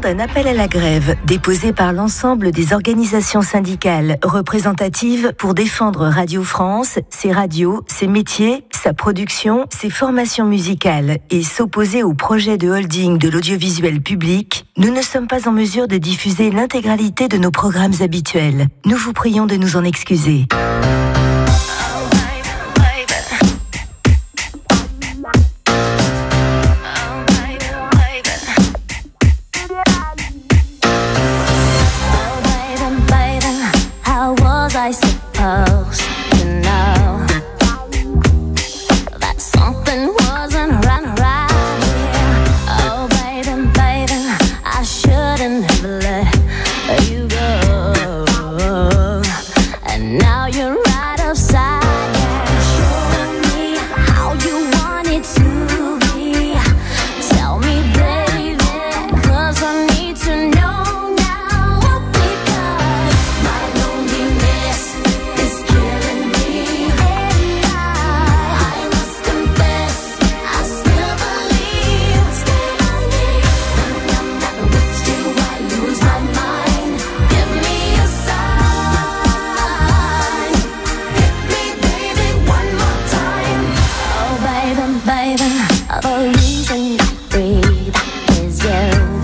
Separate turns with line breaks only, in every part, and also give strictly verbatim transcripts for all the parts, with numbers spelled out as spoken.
d'un appel à la grève déposé par l'ensemble des organisations syndicales représentatives pour défendre Radio France, ses radios, ses métiers, sa production, ses formations musicales et s'opposer au projet de holding de l'audiovisuel public, nous ne sommes pas en mesure de diffuser l'intégralité de nos programmes habituels. Nous vous prions de nous en excuser.
I suppose to know that something wasn't right right here. Oh baby, baby, I shouldn't have let you go. And now you're right upside down, showing me how you want it to be. Tell me, baby, 'cause I need to know. The reason I breathe is you.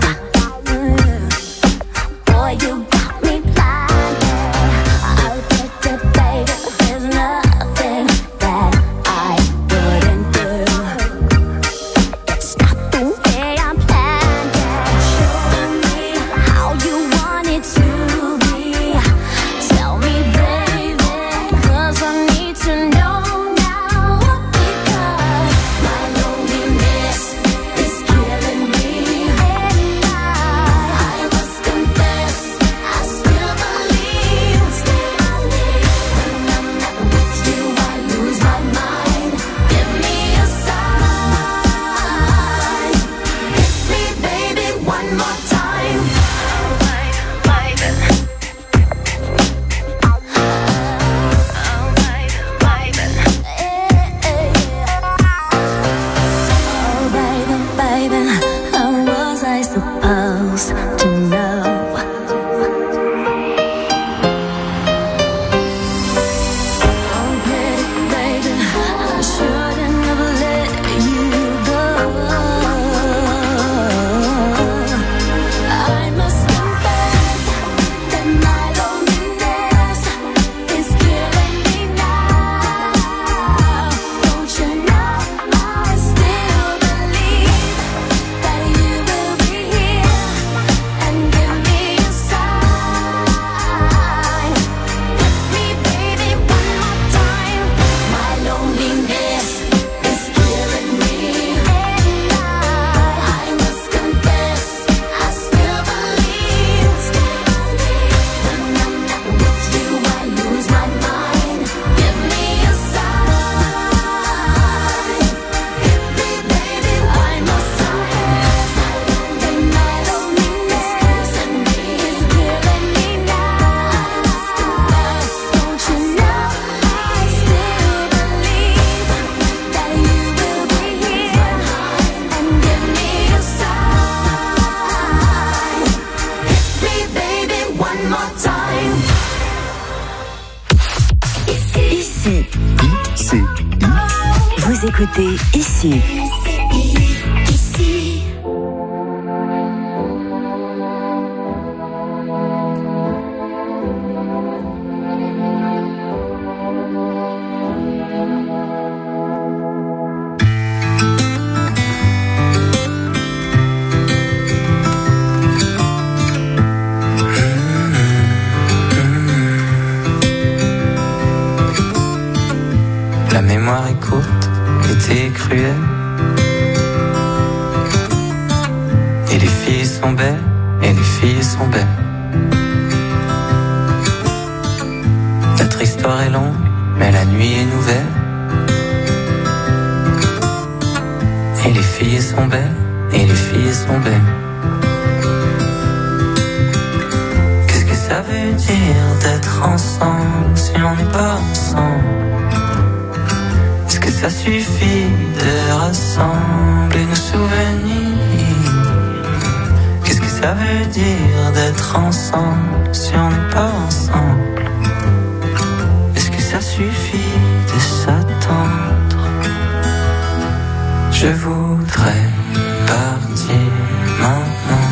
Boy, you got me blind. I'll take it, baby. There's nothing that I wouldn't do. It's not the way I'm planned. Show me how you want it to be. Tell me, baby, 'cause I need to know.
Écoutez ici.
La mémoire est courte, l'été est cruel. Et les filles sont belles, et les filles sont belles. Notre histoire est longue, mais la nuit est nouvelle. Et les filles sont belles, et les filles sont belles. Qu'est-ce que ça veut dire d'être ensemble si on n'est pas ensemble? Est-ce que ça suffit de rassembler nos souvenirs? Qu'est-ce que ça veut dire d'être ensemble si on n'est pas ensemble? Est-ce que ça suffit de s'attendre? Je voudrais partir maintenant,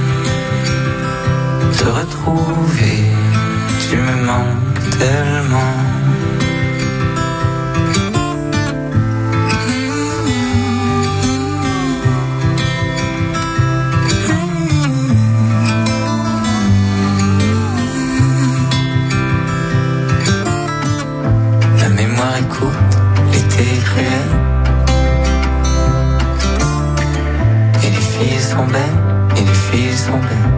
te retrouver, tu me manques tellement. Écoute, l'été est cruel et les filles sont belles, et les filles sont belles.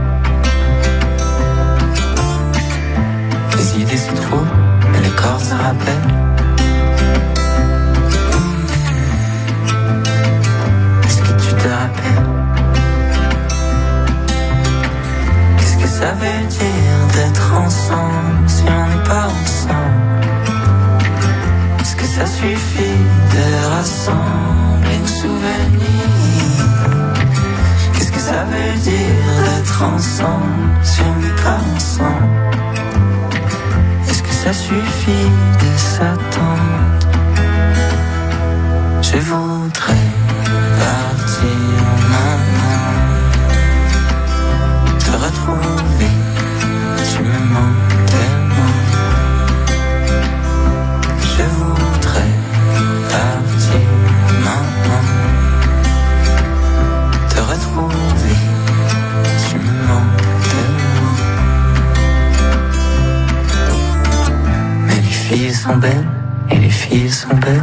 Les idées se trouvent et le corps se rappelle. Est-ce que tu te rappelles? Qu'est-ce que ça veut dire d'être ensemble si on n'est pas ensemble? Ça suffit de rassembler nos souvenirs. Qu'est-ce que ça veut dire d'être ensemble si on n'est pas ensemble? Est-ce que ça suffit de s'attendre? Je voudrais partir maintenant, te retrouver, tu me manques tellement. Je voudrais partir maintenant, te retrouver, tu me manques tellement. Mais les filles sont belles, et les filles sont belles.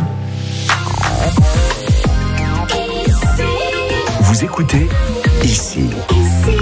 Vous écoutez Ici.
Ici.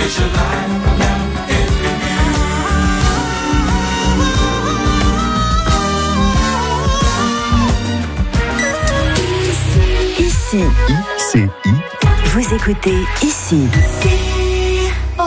Ici,
I C I.
vous écoutez Ici.
Oh,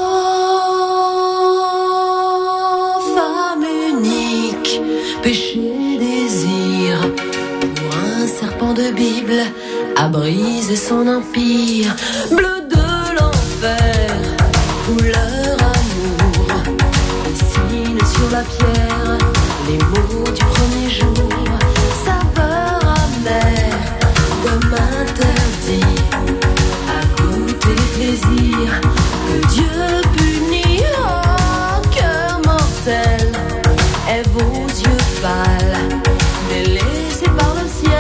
femme unique, péché, désir, pour un serpent de Bible, à briser son empire, bleu de l'enfer, couleur amour, dessine sur la pierre, les mots du premier jour, saveur amère, comme interdit, à goûter plaisir, que Dieu punit, oh, cœur mortel, et vos yeux pâles, délaissés par le ciel.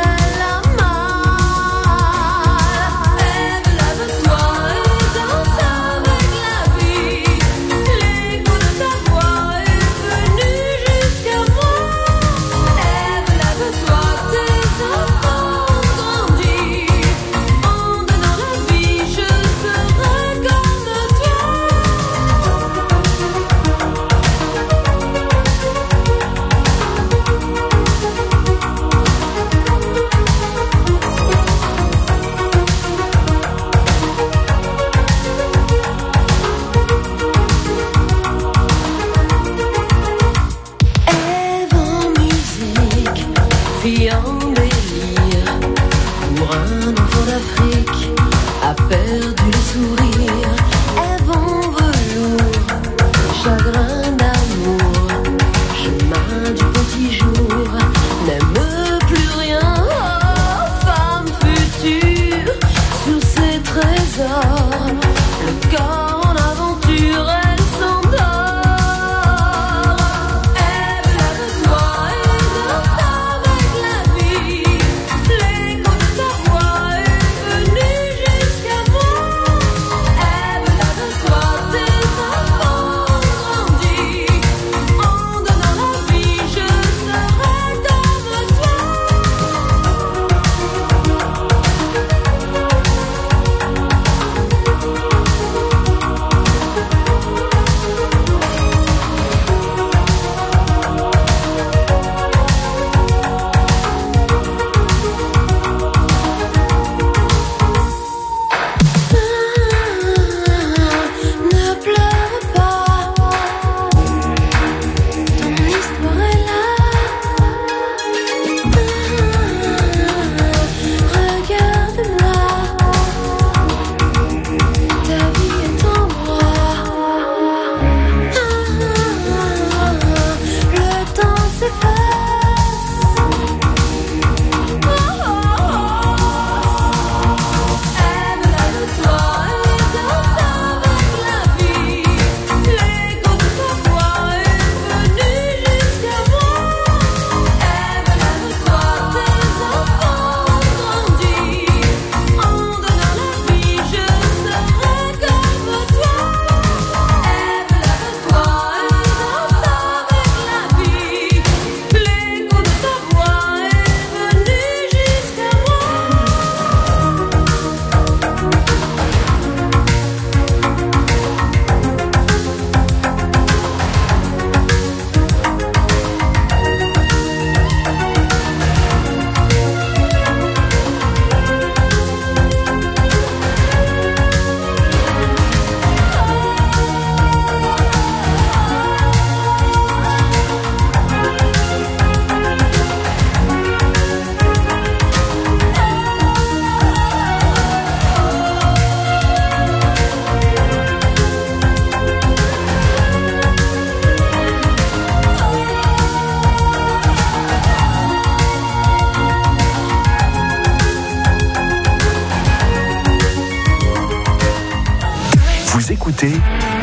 écoutez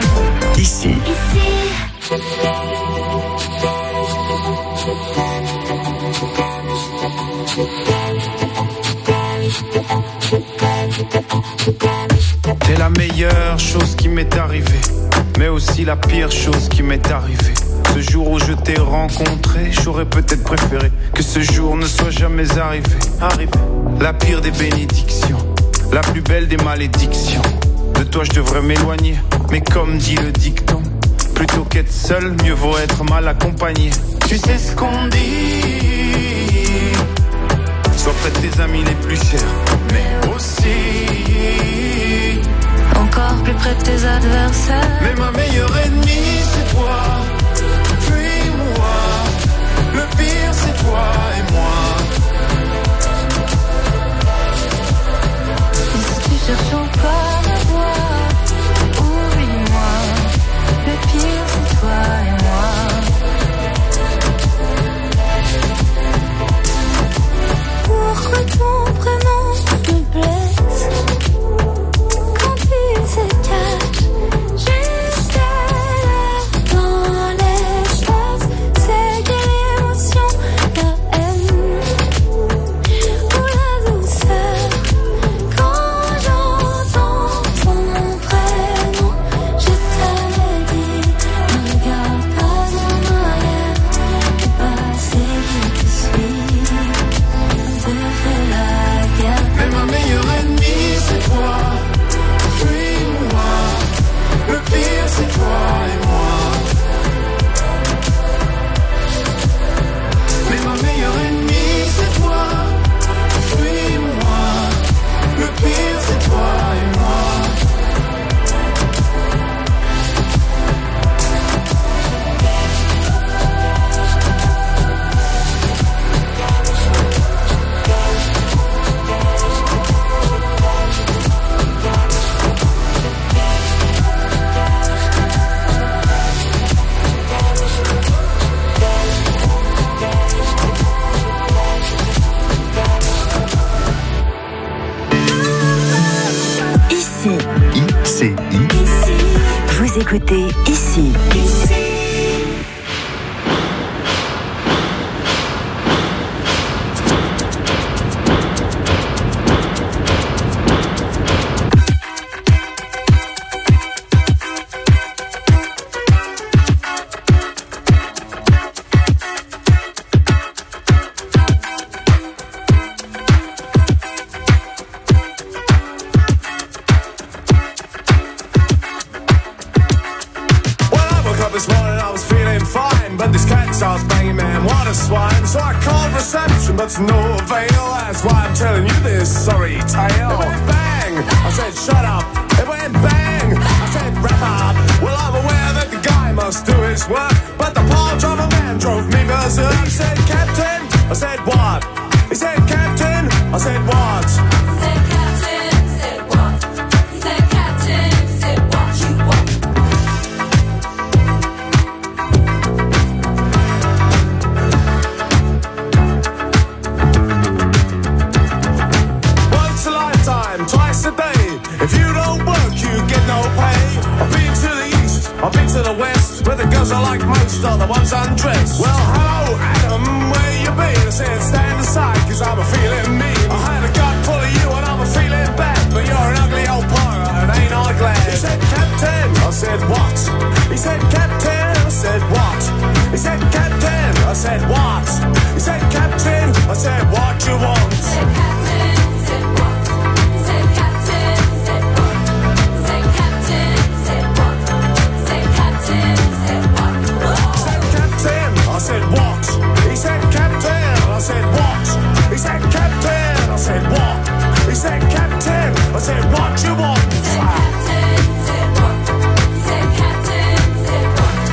Ici.
T'es la meilleure chose qui m'est arrivée, mais aussi la pire chose qui m'est arrivée. Ce jour où je t'ai rencontré, j'aurais peut-être préféré que ce jour ne soit jamais arrivé. Arrivé. La pire des bénédictions, la plus belle des malédictions. De toi je devrais m'éloigner, mais comme dit le dicton, plutôt qu'être seul, mieux vaut être mal accompagné. Tu sais ce qu'on dit, sois près de tes amis les plus chers, mais aussi
encore plus près de tes adversaires.
Mais ma meilleure ennemie c'est toi, fuis-moi. Le pire c'est toi et moi.
Et si tu cherches encore à voir, oublie-moi. Le pire c'est toi et moi. Pourquoi ton prénom me blesse quand tu te caches juste là dans l'espace? C'est quelle émotion, la haine ou la douceur? Quand j'entends ton prénom, je t'avais dit, ne regarde pas en arrière, le passé qui te suit te fait la guerre.
Mais ma meilleure ennemie c'est toi, fuis-moi. Le pire c'est toi et moi. Mais ma meilleure ennemie c'est toi, fuis-moi. Le pire c'est toi et moi.
Ici,
I C I.
vous écoutez Ici.
This morning I was feeling fine, but this cat starts banging, man, what a swine. So I called reception, but to no avail. That's why I'm telling you this sorry tale. It went bang, I said shut up. It went bang, I said wrap up. Well, I'm aware that the guy must do his work, but the poor driver man drove me berserk. He said, Captain, I said what? He said, Captain, I said what?
He said, Captain, said what? He said, Captain, said what you want.
Twice a day. If you don't work, you get no pay. I've been to the east, I've been to the west, where the girls I like most are the ones undressed. Well, hello, Adam, where you been? I said, stand aside, cause I'm a feeling mean. I had a gut full of you and I'm a feeling bad, but you're an ugly old pirate and ain't I glad? He said, Captain, I said, what? He said, Captain, I said, what? He said, Captain, I said, what? He said, Captain, I said, what you want?
He said, Captain, said what? He said, Captain, said what? He said, Captain, said what? He said, Captain, said what?
He said, Captain, I said, what? He said, Captain, I said, what? He said, Captain, I said, what? He said, Captain, I said, what you want?
He said, Captain, said what? He said, Captain, said what?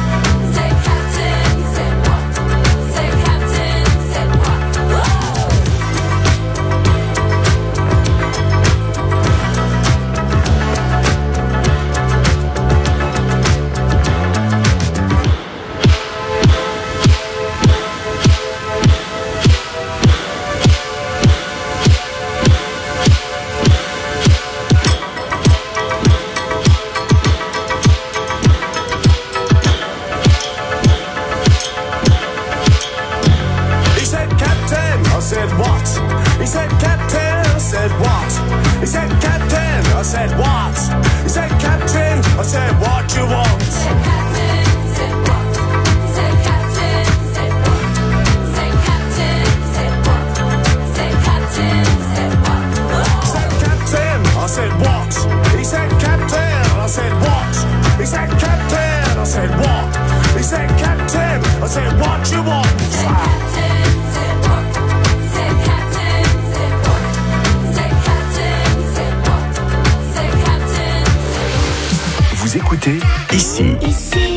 He said, Captain, I said, what? He said, Captain, I said, what you want?
Say Captain, say what? Say Captain, say what? Say Captain, say what? Say Captain, say what?
Vous écoutez ici.
Ici.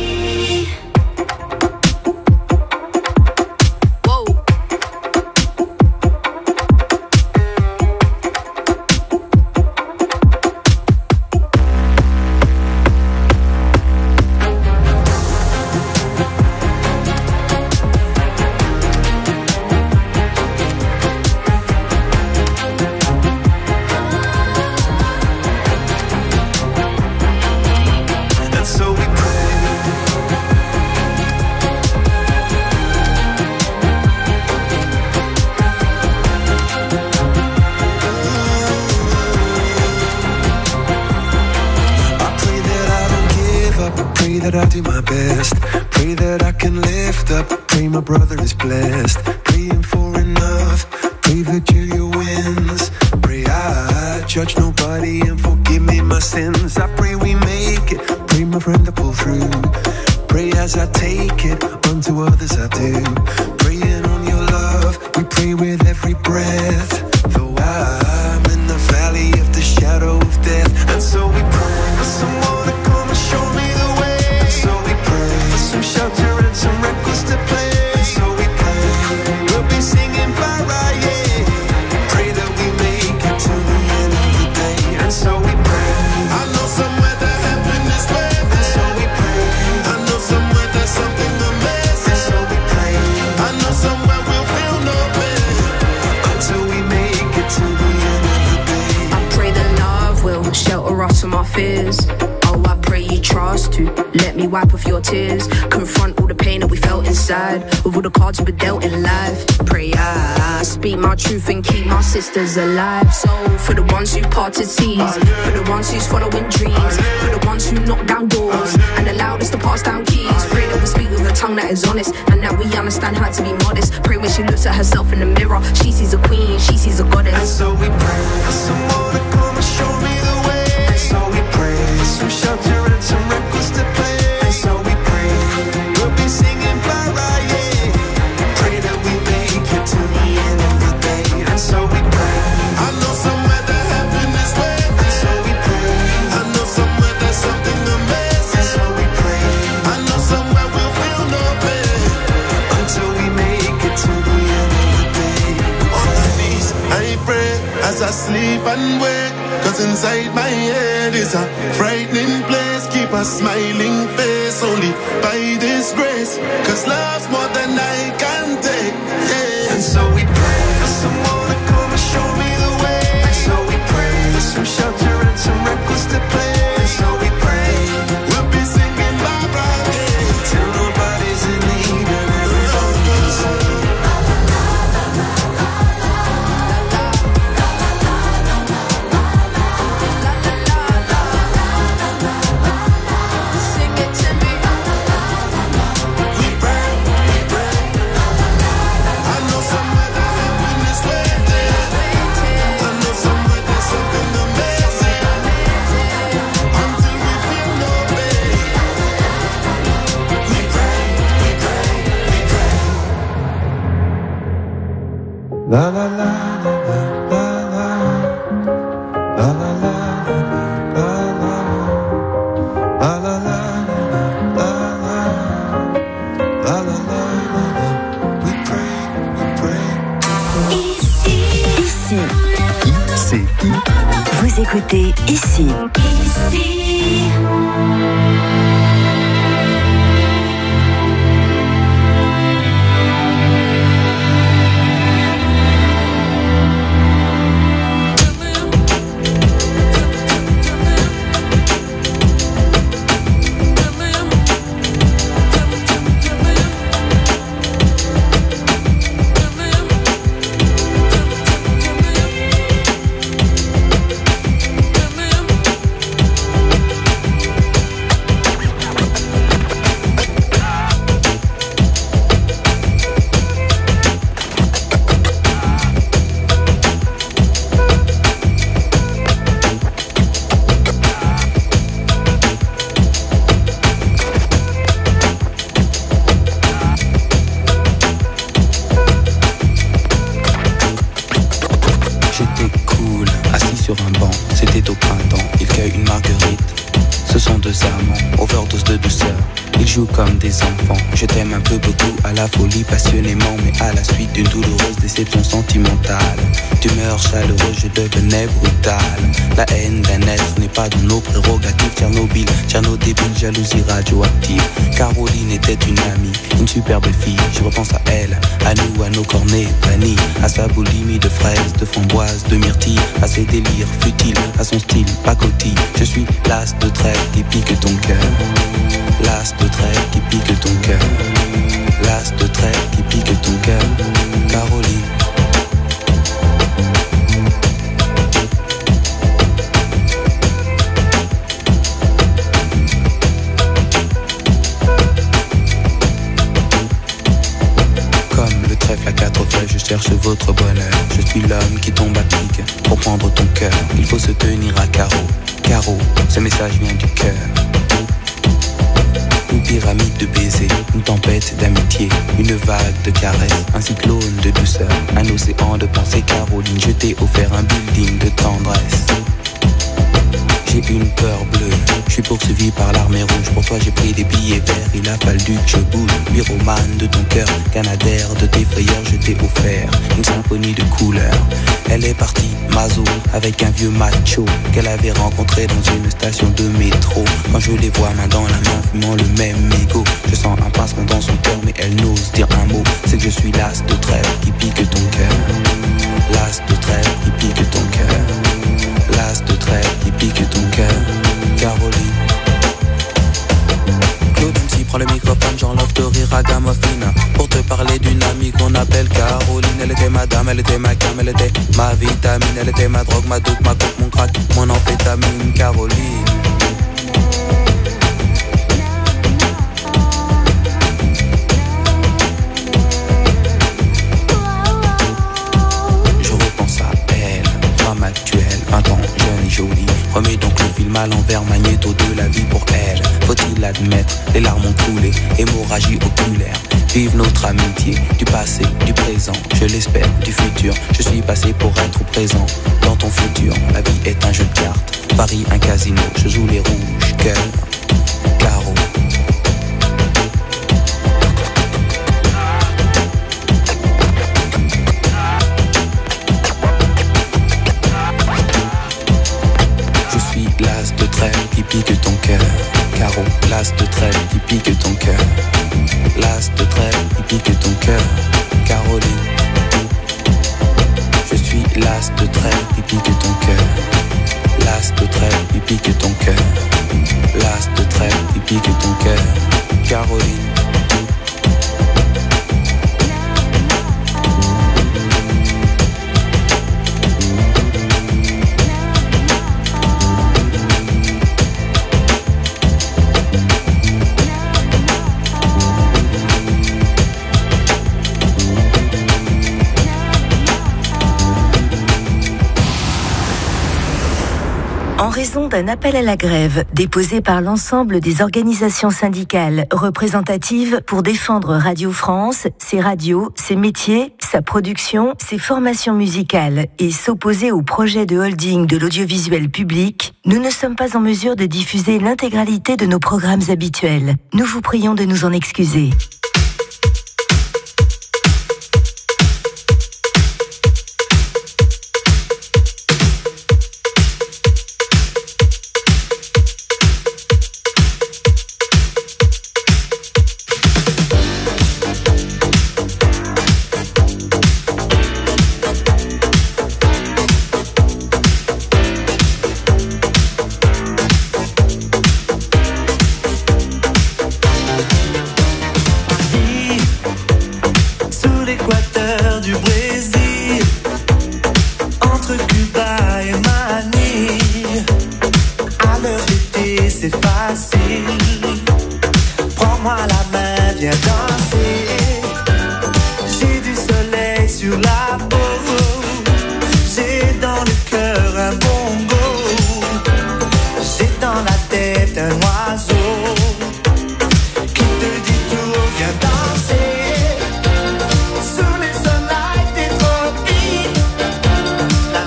that I do my best. Pray that I can lift up. Pray my brother is blessed. Praying for enough. Pray Virgilia wins. Pray I judge nobody and forgive me my sins. I pray we make it. Pray my friend to pull through. Pray as I take it. Unto others I do. Praying on your love. We pray with every breath. Though I'm in the valley of the shadow of death. And so we pray for someone to come and show me the way. And so we pray for some shelter and some records to play. And so we pray we'll be singing para, yeah. Pray that we make it to the end of the day. And so we pray. I know somewhere that heaven is waiting. And so we pray. I know somewhere there's something amazing. And so we pray. I know somewhere we'll feel no pain until we make it to the end of the day.
I pray that love will shelter us from our fears. Oh, I pray you trust to let me wipe off your tears. Confront all the pain that we felt inside with all the cards we dealt in life. Pray I speak my truth and keep my sisters alive. So for the ones who parted seas, for the ones who's following dreams, for the ones who knock down doors and allowed us to pass down keys. Pray that we speak with a tongue that is honest and that we understand how to be modest. Pray when she looks at herself in the mirror, she sees a queen, she sees a goddess.
And so we pray for someone to come and show me the way. And so we pray for some shelter and some records to play. And so we pray we'll be singing para, yeah. Pray that we make it to the end of the day. And so we pray. I know somewhere that heaven is waiting. And so we pray. I know somewhere there's something amazing. And so we pray. I know somewhere we'll feel no pain until we make it to the end of the day.
On my knees, I pray as I sleep and wake. Cause inside my head is a frightening place. Keep a smiling face only by this grace. Cause love's more than I can take, yeah.
And so we pray for someone to come and show me the way. And so we pray for some shelter and some records to play. And so we pray
we'll be singing Barbara, yeah.
till nobody's in need and everybody's in.
Sing it to me.
We pray, we pray. I know somewhere that heaven is waiting. I know somewhere there's something amazing until we feel no pain. We pray, we pray, we pray.
La la la la la la la la la la la la la la la la la. We pray, we pray.
Ici, ici,
I, C, I.
vous écoutez ici.
Ici.
amants, overdose de douceur. Ils jouent comme des enfants. Je t'aime un peu beaucoup, à la folie passionnément, mais à la suite d'une douloureuse déception sentimentale. D'humeur chaleureuse, je devenais brutale. La haine d'un être n'est pas dans nos prérogatives. Tchernobyl, Tcherno débile, jalousie radioactive. Caroline était une amie, une superbe fille. Je repense à elle, à nous, à nos cornets vanille, à sa boulimie de fraises, de framboises, de myrtilles, à ses délires futiles, à son style pacotille. Je suis l'as de trêve qui pique ton cœur. L'as de trêve qui pique ton cœur. L'as de trêve qui pique ton cœur. Caroline. Comme le trèfle à quatre feuilles, je cherche votre bonheur. Je suis l'homme qui tombe à pic pour prendre ton cœur. Il faut se tenir à carreau. Carreau, ce message vient du cœur. Une pyramide de baisers, une tempête d'amitié, une vague de caresses, un cyclone de douceur, un océan de pensées. Caroline, je t'ai offert un building de tendresse. J'ai une peur bleue, je suis poursuivi par l'armée rouge. Pour toi j'ai pris des billets verts, il a fallu que je bouge. Pyromane de ton cœur, canadair de tes frayeurs. Je t'ai offert une symphonie de couleurs. Elle est partie, Mazo, avec un vieux macho qu'elle avait rencontré dans une station de métro. Quand je les vois main dans la main, fumant le même mégot, je sens un pincement dans son cœur, mais elle n'ose dire un mot. C'est que je suis l'as de trêve qui pique ton cœur. L'as de trêve qui pique ton cœur. L'as de trêve qui pique ton cœur. Caroline. Claude M C prend le microphone, j'enlève de rire à Gamophine pour te parler d'une amie qu'on appelle Caroline. Elle était ma dame, elle était ma cam, elle était ma vitamine. Elle était ma drogue, ma doute, ma coupe, mon crack, mon amphétamine. Caroline. Actuelle, vingt ans, jeune et jolie. Remets donc le film à l'envers, magnéto de la vie pour elle. Faut-il admettre, les larmes ont coulé, hémorragie oculaire. Vive notre amitié, du passé, du présent, je l'espère, du futur. Je suis passé pour être présent dans ton futur. La vie est un jeu de cartes, Paris un casino. Je joue les rouges, cœur, carreau. L'as de trêve qui pique ton cœur. Carreau, l'as de trêve qui pique ton cœur. L'as de trêve qui pique ton cœur. Caroline. Je suis l'as de trêve qui pique ton cœur. L'as de trêve qui pique ton cœur. L'as de trêve qui pique ton cœur. Caroline.
En raison d'un appel à la grève déposé par l'ensemble des organisations syndicales représentatives pour défendre Radio France, ses radios, ses métiers, sa production, ses formations musicales et s'opposer au projet de holding de l'audiovisuel public, nous ne sommes pas en mesure de diffuser l'intégralité de nos programmes habituels. Nous vous prions de nous en excuser.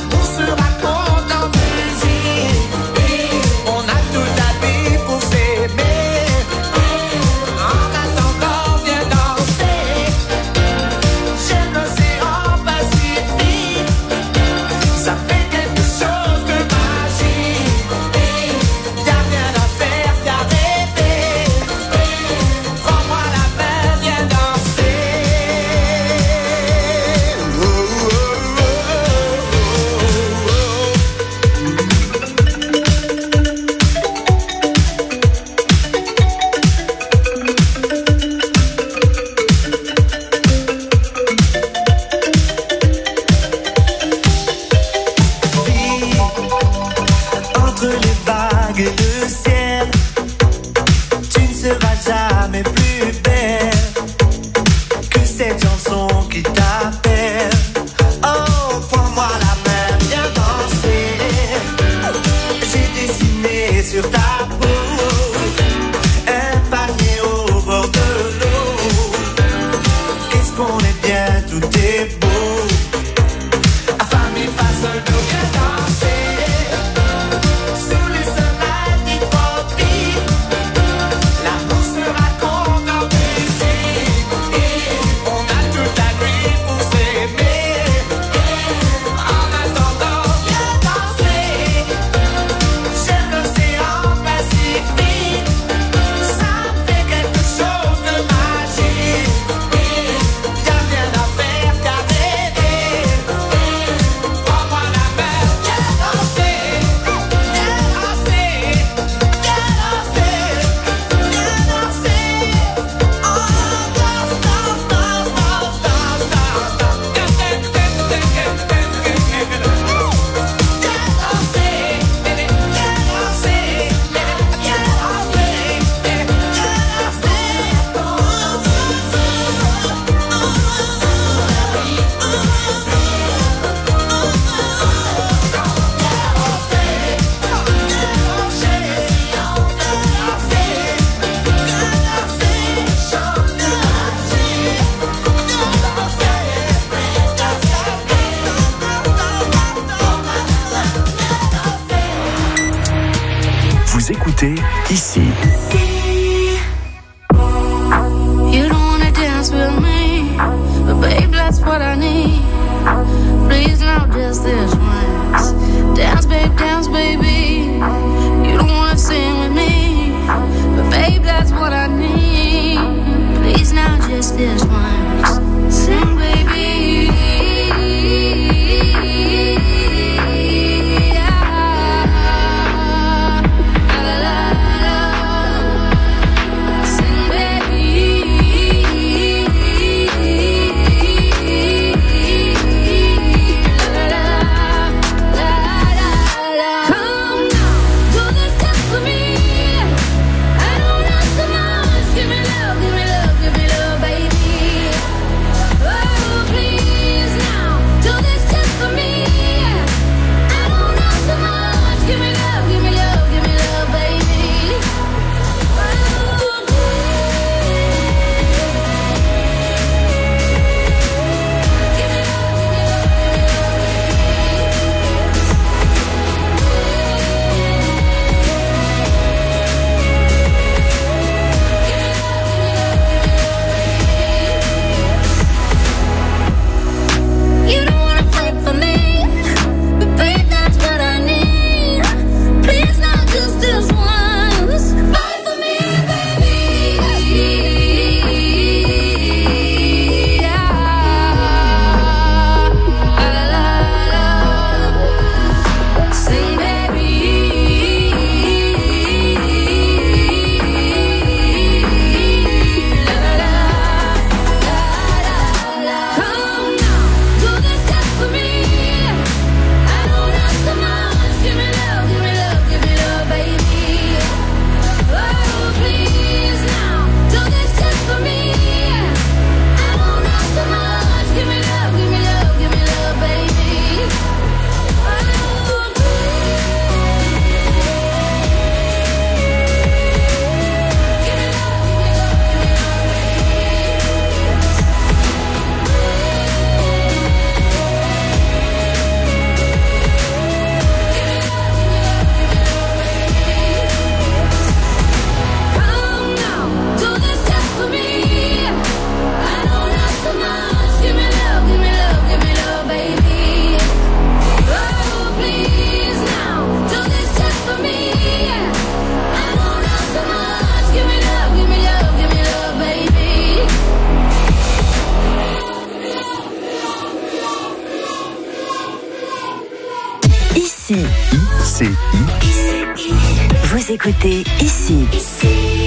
On a tout appris pour ses
ici.
You don't wanna dance with me, but babe, that's what I need. Please, not just this once. Dance, babe, dance, baby. You don't wanna sing with me, but babe, that's what I need. Please, now just this once. Sing, baby.
Vous écoutez ici. Ici.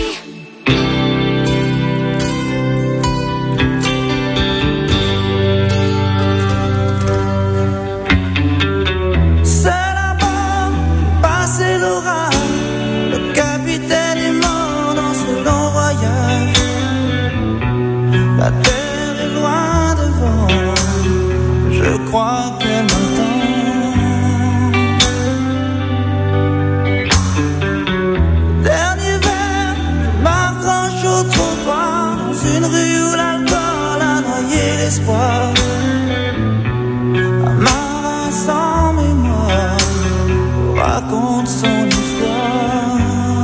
C'est là-bas, passé l'orage, le capitaine est mort dans ce long voyage. La terre est loin devant, je crois qu'elle m'entend. Espoir, un marin sans mémoire raconte son histoire.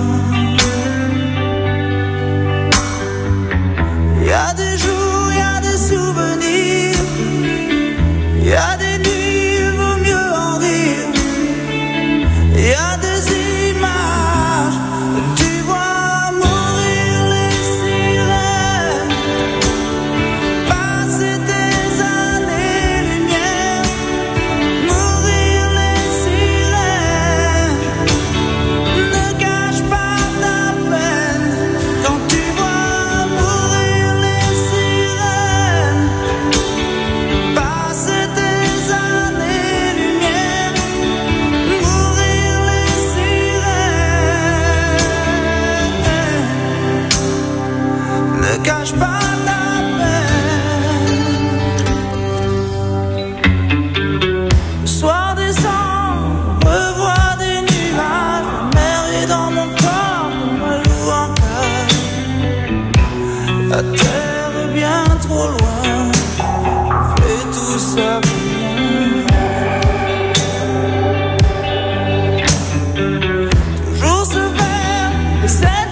Il y a des jours, il y a des souvenirs, il y a des nuits, il vaut mieux en rire. Il y a des images, tu vois mourir les sirènes. Passer des années-lumière, mourir les sirènes. Ne cache pas ta peine quand tu vois mourir les sirènes. Passer des années-lumière, mourir les sirènes. Ne cache pas ta soir descend, revois des nuages, la mer est dans mon corps, comme un loup en cage. La terre est bien trop loin, je fais tout ça pour rien. Toujours ce verre et cette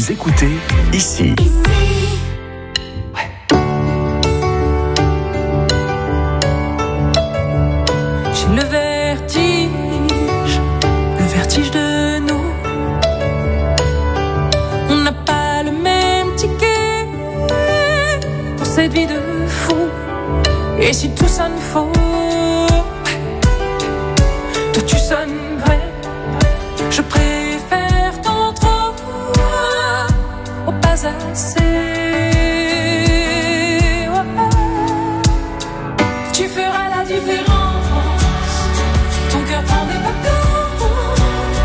Vous écoutez ici.
J'ai le vertige, le vertige de nous. On n'a pas le même ticket pour cette vie de fou. Et si tout sonne faux, toi tu sonnes vrai. Je préfère tant trop au pas assez. Tu feras la différence. Ton cœur prend des vacances.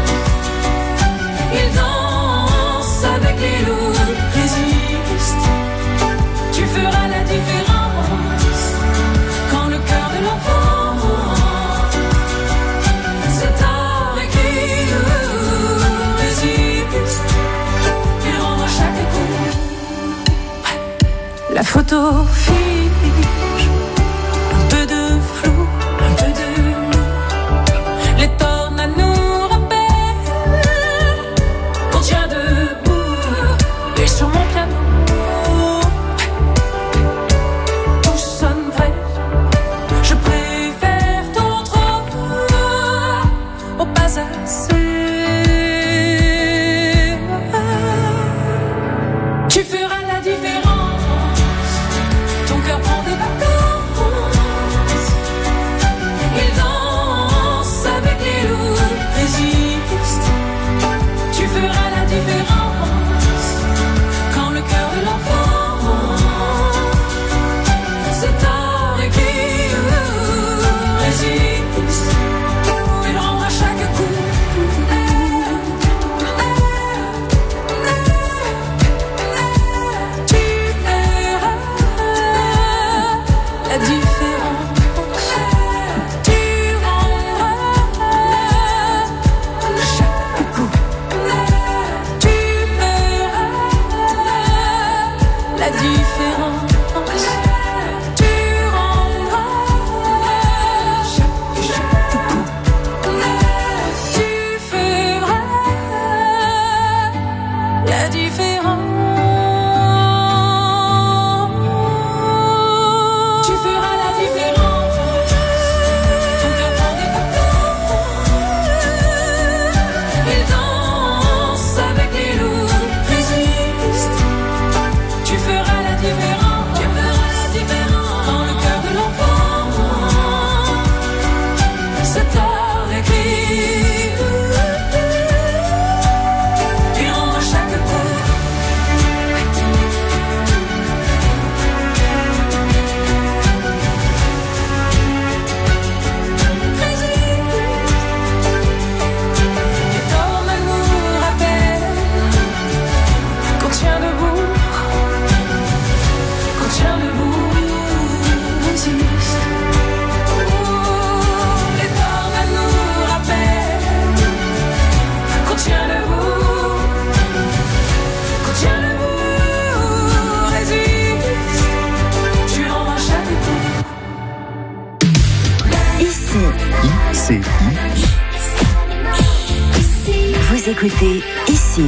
Il danse avec les loups, résiste. Tu feras la différence. Quand le cœur de l'enfant c'est tard et qu'il résiste, il rend à chaque coup. La photo fiche, un peu de flou, un peu de nous. Les tornades nous rappellent qu'on tient debout. Et sur mon piano tout sonne vrai. Je préfère ton trop au pas assez. Tu feras la différence. Ton cœur prend des vacances. Il danse avec les loups, résiste. Tu feras la différence. Quand le cœur de l'enfant c'est tard et qu'il résiste, il rend à chaque coup. Tu verras la différence. Tu rendras chaque coup. Tu verras la différence. Tu rendras chaque, chaque coup. Tu feras la différence. Tu feras la différence. Ton cœur prend des vacances. Il danse avec les loups, résiste. Tu feras la différence. Tu feras la différence. Quand le cœur de l'enfant c'est tard et qu'il il rend à chaque coup. Les tornades nous rappellent qu'on tient debout, qu'on tient debout, résiste. Les tornades nous rappellent qu'on tient debout, qu'on tient debout, résiste. Tu rends à chaque coup.
Ici,
I C I.
vous écoutez ici.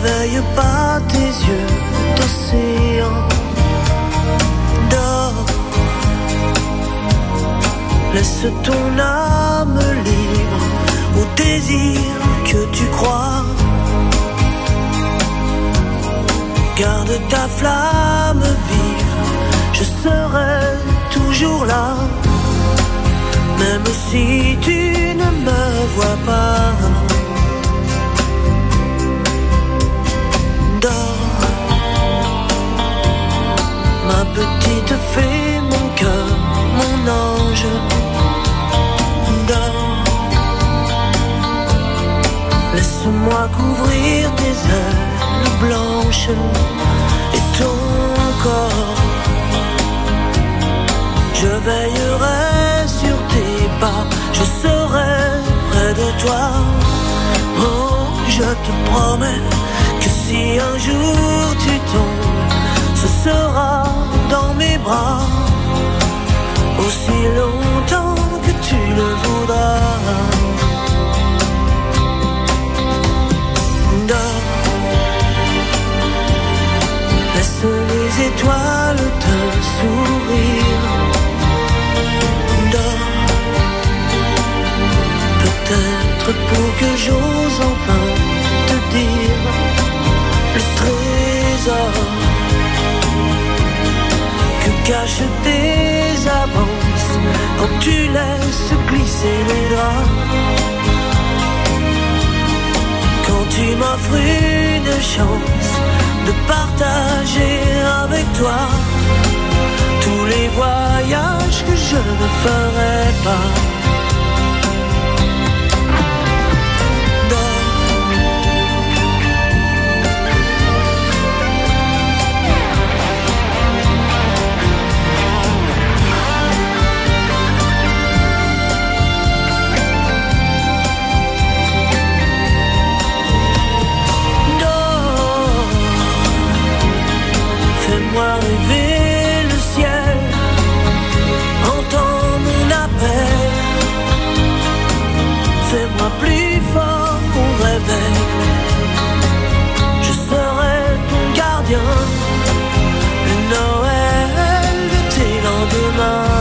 N'éveille pas tes yeux d'océan. Dors, laisse ton âme libre au désir que tu crois. Garde ta flamme vive, je serai toujours là. Même si tu ne me vois pas. Dors, ma petite fée, mon cœur, mon ange. Dors, laisse-moi couvrir tes ailes blanches et ton corps. Je veillerai sur tes pas, je serai près de toi. Oh, je te promets que si un jour tu tombes, ce sera dans mes bras, aussi longtemps que tu le voudras. Dors, laisse les étoiles te sourire. Dors, peut-être pour que j'ose enfin te dire le trésor que cachent tes avances quand tu laisses glisser les draps. Quand tu m'offres une chance de partager avec toi tous les voyages que je ne ferai pas. Fais-moi rêver le ciel, entends mon appel. Fais-moi plus fort qu'on réveille. Je serai ton gardien, le Noël de tes lendemains.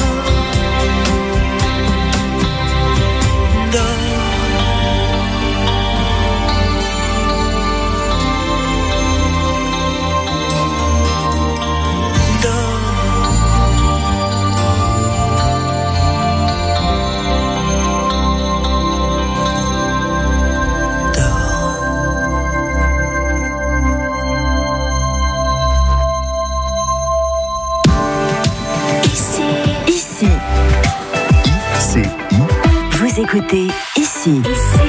Écoutez ici. Ici.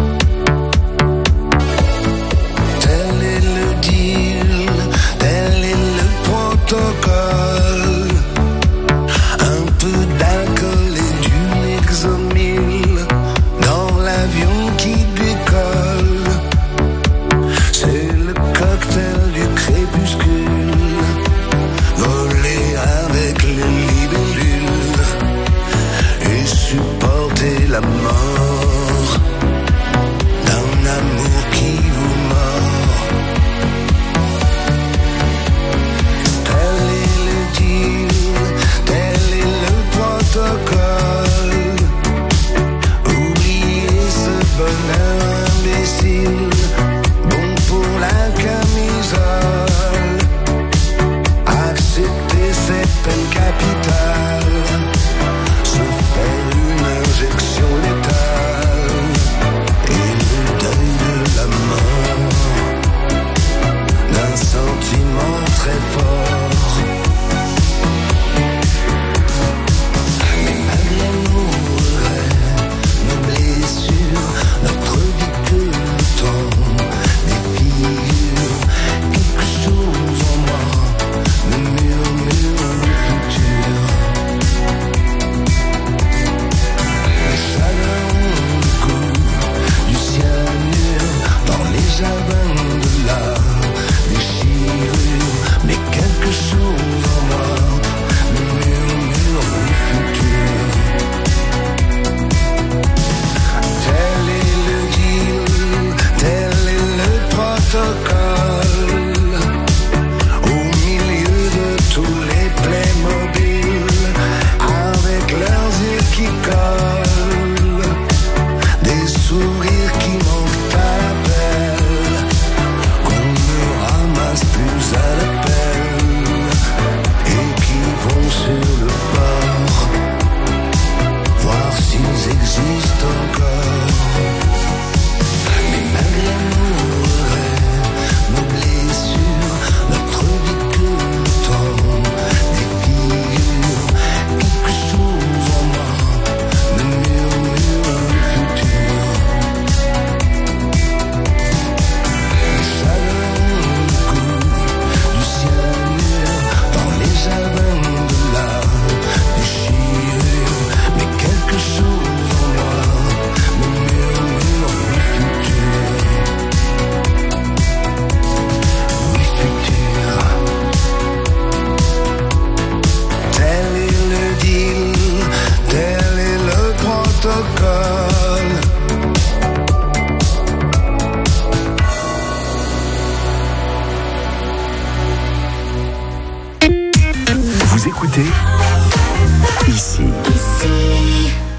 Tel est le deal, tel est
écoutez ici.
Ici.